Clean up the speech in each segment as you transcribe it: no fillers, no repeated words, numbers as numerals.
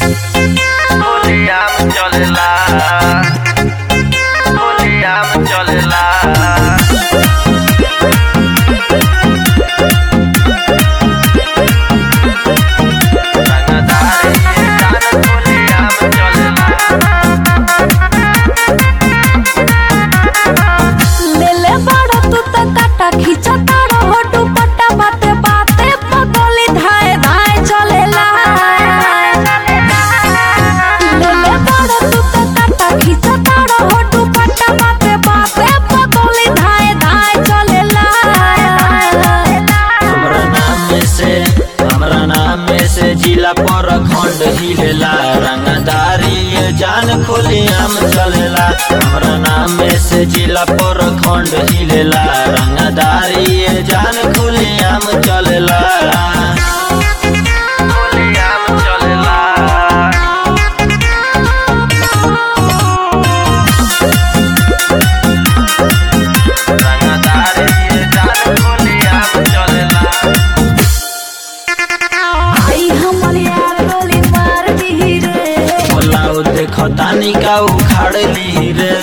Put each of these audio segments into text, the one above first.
होलियाम चलेला होलियाम चलेला जिला पर खंड हिलेला रंगदारी जान खुलियाम चलेला हमरा नाम से जिला पर खंड हिलेला रंगदारी जान खुलियाम चलेला होलियाम चलेला रंगदारी जान होलियाम चलेला खतानी का उखाड़ ली रे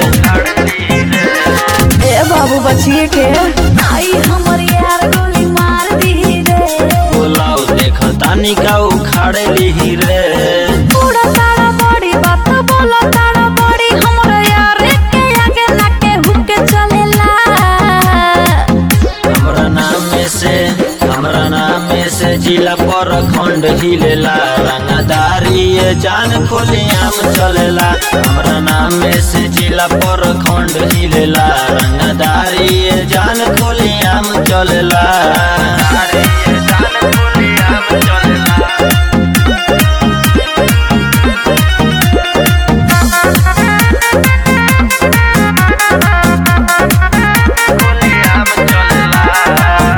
ए बाबू बचिए के आई हमर यार गोली मार दी रे बोलाओ देखतानी का उखाड़ ली रे पूरा तारा बड़ी बात बोलो तारा बड़ी हमर यार के आगे ना के हुके चलेला हमरा नाम से जिला पर खंड हिलेला रंगदारी जान खुलियाम चलेला हमरा नाम से जिला पर खंड हिलेला रंगदारी जान खुलियाम चलेला जान होलियाम चलेला होलियाम चलेला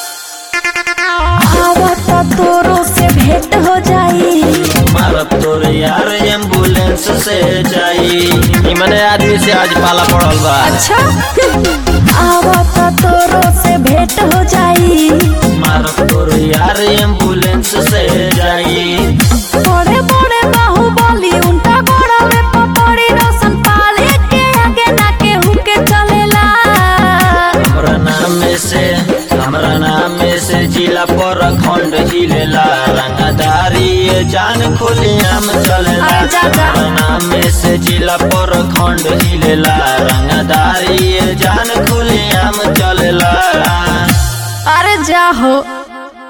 तोरो से भेंट हो जाई मारब तोर यार एम्बुलेंस से जाई मने आदमी से आज पाला पड़ल बा अच्छा आवत तोरो से भेंट हो जाई मारब तोर यार एम्बुलेंस से जाई बड़े बड़े बाहुबली उनका गोड़वे पपड़ी रोशन पाले के आगे ना के हुके चलेला हमरा नाम से जिला पर खंड हिलेला रंगदारी जान खुलियाम चलेला हमरा नाम से जिला पर खंड हिलेला रंगदारी जान खुलियाम चलेला अरे जा हो।